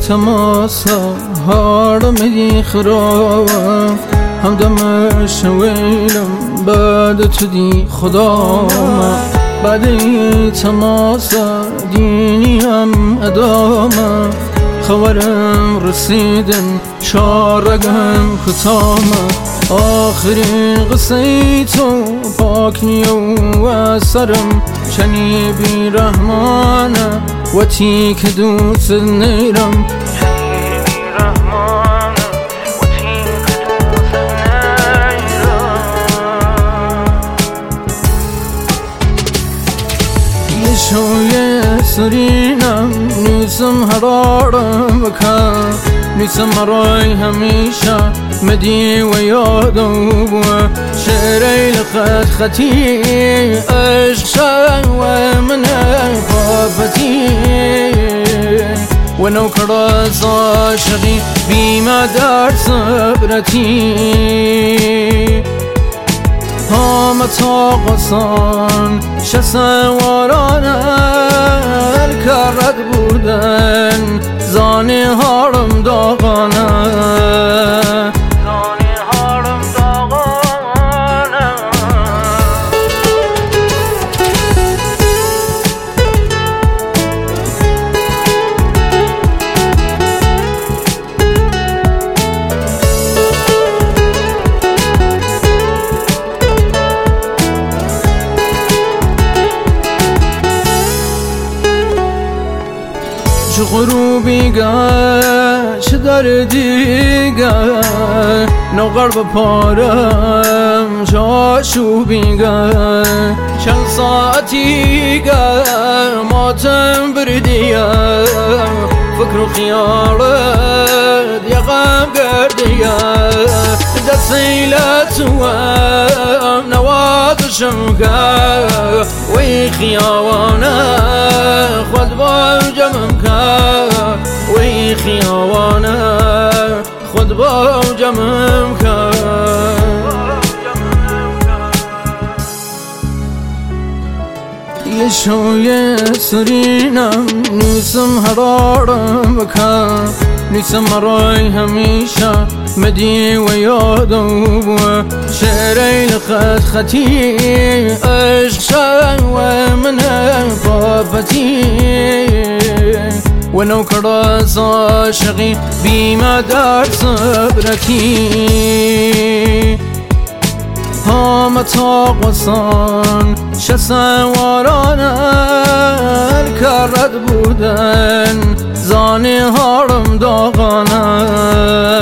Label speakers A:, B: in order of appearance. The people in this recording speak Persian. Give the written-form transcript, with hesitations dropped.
A: تماسا هارمي خراب همدم شویلم بعد تو دی خدا بعد تماسا دینیم ادامه خبرم رسیدن شارگم کتامه آخرین قصه تو پاکی و سرم چنی بی رحمانه و تی که دوست نیرم شویه سرینم نیسم حرارم بکن نیسم رای همیشه مدی و یادم شعری لقد خطی عشق شای و من خافتی و نوکراز عاشقی بیما در صبرتی تا قصان شسوارانه الکرد بودن زانی هارم داغانه چه غروبی گه چه دردی گه نوغر بپارم چه آشوبی گه چند ساعتی گه ماتم بردیم فکر و خیالت یقم گردیم دستیلت و نوازشم که وی خیاوانه خود با جمعم که وی خیاوانه خود با جمعم که یه شویه سرینم نیسم حرارم بکن نیسم رای همیشه مدی و یادم شعری لقد خطی عشق شای و من خافتی و نوکراز عاشقی بیما در صبرتی تا قصان شسوارانه الکرد بودن زانی هارم داغانه